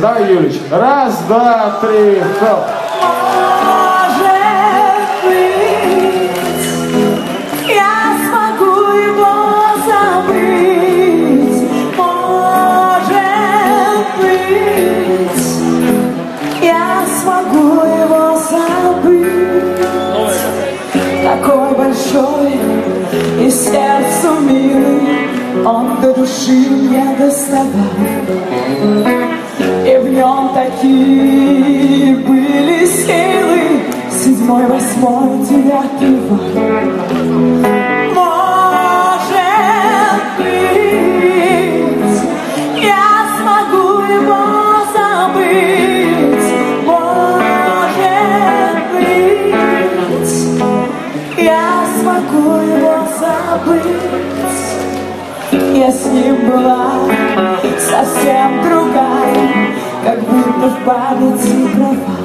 Давай, Юлич. Раз, два, три, хоп. Такой большой и сердцу милый, он до души мне доставал, и в нем такие были силы, 7-й, 8-й, 9-й вал. Может быть, я смогу его забыть, может быть, я смогу его забыть. Я с ним была совсем другая, как будто в памяти провал.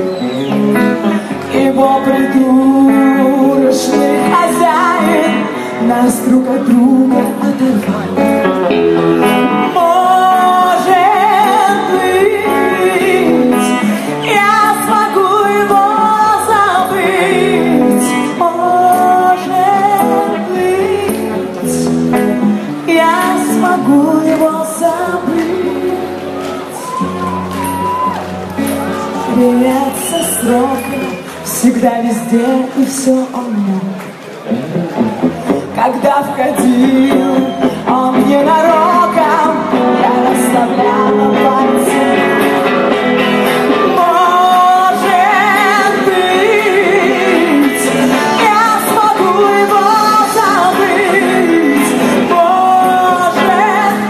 Его придурочный хозяин нас друг от друга оторвал. Может быть, я смогу его забыть. Может быть, я смогу его забыть. Привет со срока, всегда везде и все он мог. Когда входил он ненароком, я расставляла пальцы. Может быть, я смогу его забыть. Может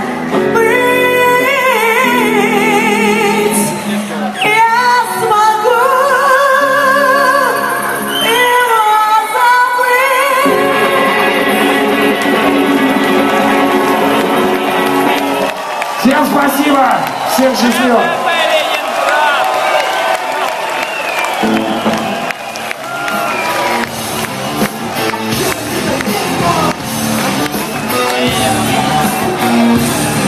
быть, я смогу его забыть. Всем спасибо! Всем счастливо!